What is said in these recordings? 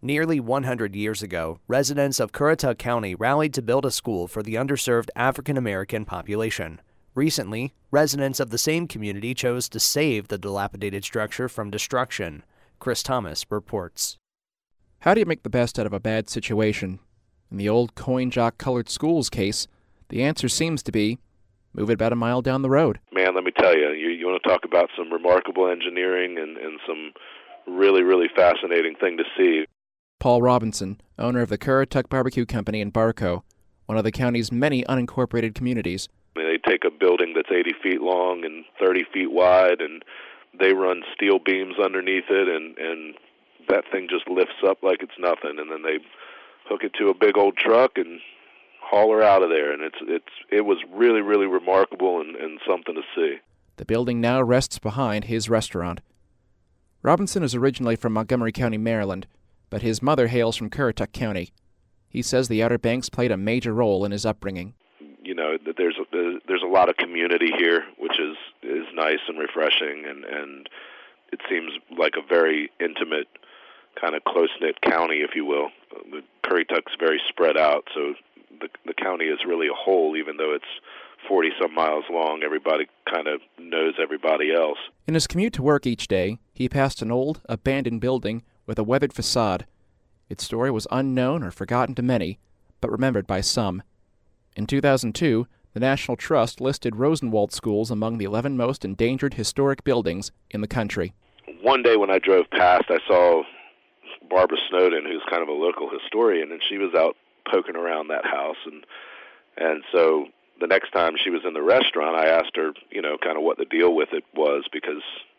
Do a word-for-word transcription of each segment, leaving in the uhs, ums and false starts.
Nearly one hundred years ago, residents of Currituck County rallied to build a school for the underserved African American population. Recently, residents of the same community chose to save the dilapidated structure from destruction. Chris Thomas reports. How do you make the best out of a bad situation? In the old Coin Jock Colored Schools case, the answer seems to be, move it about a mile down the road. Man, let me tell you, you, you want to talk about some remarkable engineering and, and some really, really fascinating thing to see. Paul Robinson, owner of the Currituck Barbecue Company in Barco, one of the county's many unincorporated communities. They take a building that's eighty feet long and thirty feet wide, and they run steel beams underneath it, and, and that thing just lifts up like it's nothing, and then they hook it to a big old truck and haul her out of there, and it's it's it was really, really remarkable and, and something to see. The building now rests behind his restaurant. Robinson is originally from Montgomery County, Maryland, but his mother hails from Currituck County. He says the Outer Banks played a major role in his upbringing. You know, there's a, there's a lot of community here, which is, is nice and refreshing, and, and it seems like a very intimate, kind of close-knit county, if you will. The Currituck's very spread out, so the, the county is really a whole, even though it's forty-some miles long. Everybody kind of knows everybody else. In his commute to work each day, he passed an old, abandoned building with a weathered facade. Its story was unknown or forgotten to many, but remembered by some. In two thousand two, the National Trust listed Rosenwald schools among the eleven most endangered historic buildings in the country. One day when I drove past, I saw Barbara Snowden, who's kind of a local historian, and she was out poking around that house. And and so the next time she was in the restaurant, I asked her, you know, kind of what the deal with it was, because,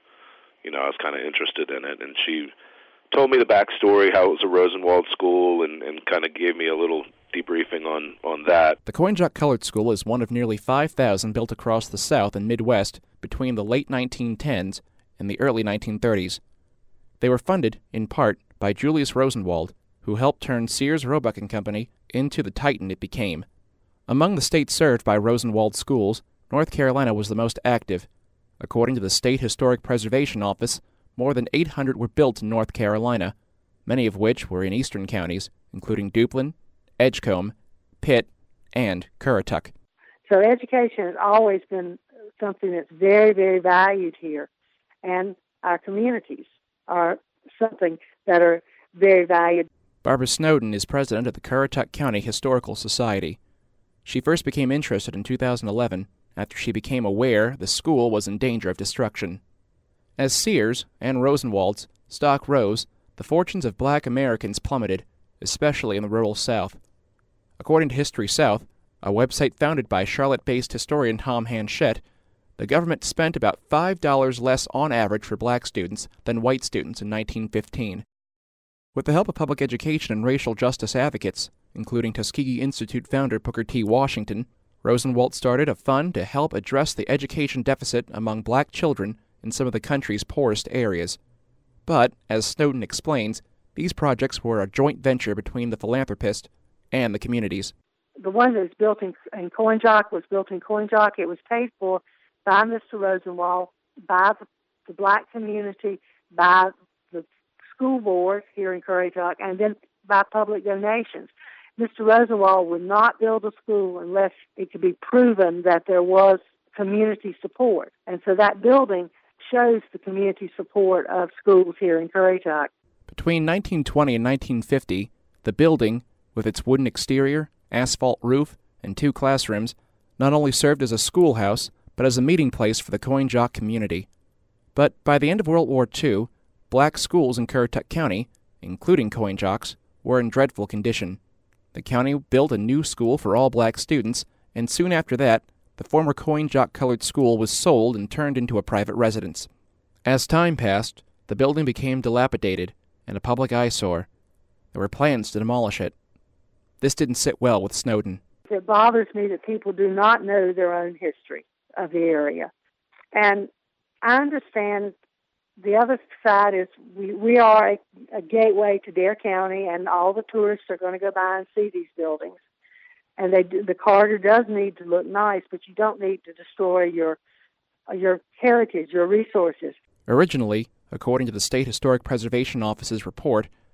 you know, I was kind of interested in it. And she told me the backstory, how it was a Rosenwald school, and, and kind of gave me a little debriefing on, on that. The Coin Jock Colored School is one of nearly five thousand built across the South and Midwest between the late nineteen tens and the early nineteen thirties. They were funded, in part, by Julius Rosenwald, who helped turn Sears Roebuck and Company into the titan it became. Among the states served by Rosenwald schools, North Carolina was the most active. According to the State Historic Preservation Office, more than eight hundred were built in North Carolina, many of which were in eastern counties, including Duplin, Edgecombe, Pitt, and Currituck. So education has always been something that's very, very valued here, and our communities are something that are very valued. Barbara Snowden is president of the Currituck County Historical Society. She first became interested in two thousand eleven after she became aware the school was in danger of destruction. As Sears and Rosenwald's stock rose, the fortunes of black Americans plummeted, especially in the rural South. According to History South, a website founded by Charlotte-based historian Tom Hanchett, the government spent about five dollars less on average for black students than white students in nineteen fifteen. With the help of public education and racial justice advocates, including Tuskegee Institute founder Booker T. Washington, Rosenwald started a fund to help address the education deficit among black children in some of the country's poorest areas. But, as Snowden explains, these projects were a joint venture between the philanthropist and the communities. The one that's built in, in Coin Jock was built in Coin Jock. It was paid for by Mister Rosenwald, by the, the black community, by the school board here in Currituck, and then by public donations. Mister Rosenwald would not build a school unless it could be proven that there was community support. And so that building shows the community support of schools here in Currituck. Between nineteen twenty and nineteen fifty, the building, with its wooden exterior, asphalt roof, and two classrooms, not only served as a schoolhouse, but as a meeting place for the Coin Jock community. But by the end of World War Two, black schools in Currituck County, including Coin Jocks, were in dreadful condition. The county built a new school for all black students, and soon after that, the former Coin Jock Colored School was sold and turned into a private residence. As time passed, the building became dilapidated and a public eyesore. There were plans to demolish it. This didn't sit well with Snowden. It bothers me that people do not know their own history of the area. And I understand the other side is we, we are a, a gateway to Dare County, and all the tourists are going to go by and see these buildings. And they, the corridor does need to look nice, but you don't need to destroy your your heritage, your resources. Originally, according to the State Historic Preservation Office's report,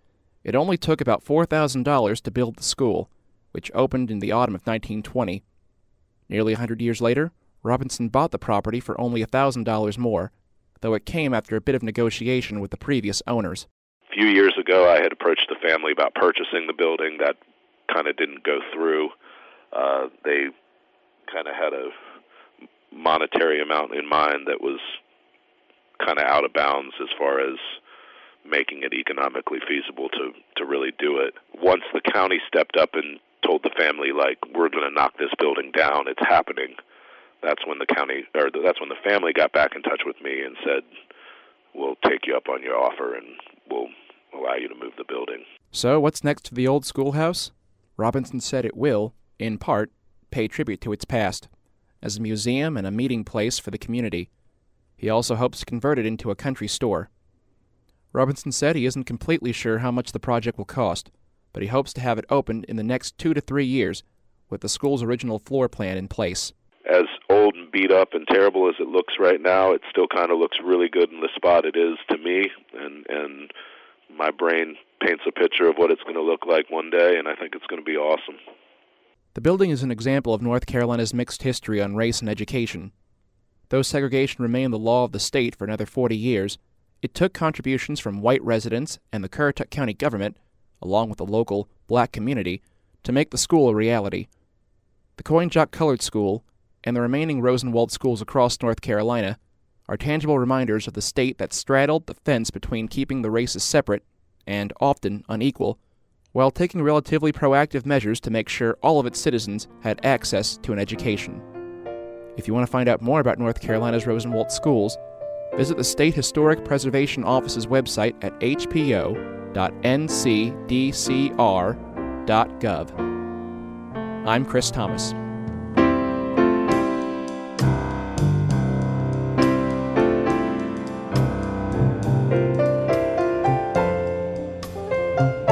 It only took about four thousand dollars to build the school, which opened in the autumn of nineteen twenty. Nearly a hundred years later, Robinson bought the property for only one thousand dollars more, though it came after a bit of negotiation with the previous owners. A few years ago, I had approached the family about purchasing the building. That kind of didn't go through. Uh, they kind of had a monetary amount in mind that was kind of out of bounds as far as making it economically feasible to, to really do it. Once the county stepped up and told the family, like, we're going to knock this building down, it's happening, that's when the county, or that's when the family got back in touch with me and said, we'll take you up on your offer and we'll allow you to move the building. So what's next for the old schoolhouse? Robinson said it will, in part, pay tribute to its past, as a museum and a meeting place for the community. He also hopes to convert it into a country store. Robinson said he isn't completely sure how much the project will cost, but he hopes to have it opened in the next two to three years, with the school's original floor plan in place. As old and beat up and terrible as it looks right now, it still kind of looks really good in the spot it is to me, and, and my brain paints a picture of what it's going to look like one day, and I think it's going to be awesome. The building is an example of North Carolina's mixed history on race and education. Though segregation remained the law of the state for another forty years, it took contributions from white residents and the Currituck County government, along with the local black community, to make the school a reality. The Coinjock Colored School, and the remaining Rosenwald schools across North Carolina, are tangible reminders of the state that straddled the fence between keeping the races separate, and often unequal, while taking relatively proactive measures to make sure all of its citizens had access to an education. If you want to find out more about North Carolina's Rosenwald schools, visit the State Historic Preservation Office's website at h p o dot n c d c r dot gov. I'm Chris Thomas. Thank you.